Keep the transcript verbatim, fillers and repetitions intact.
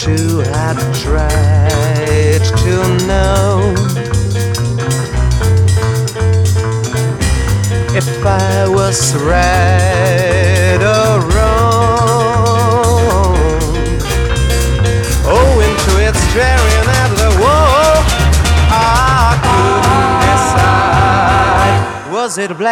to have tried to know if I was right or wrong. Oh, into its staring at the wall, I couldn't decide. Was it black?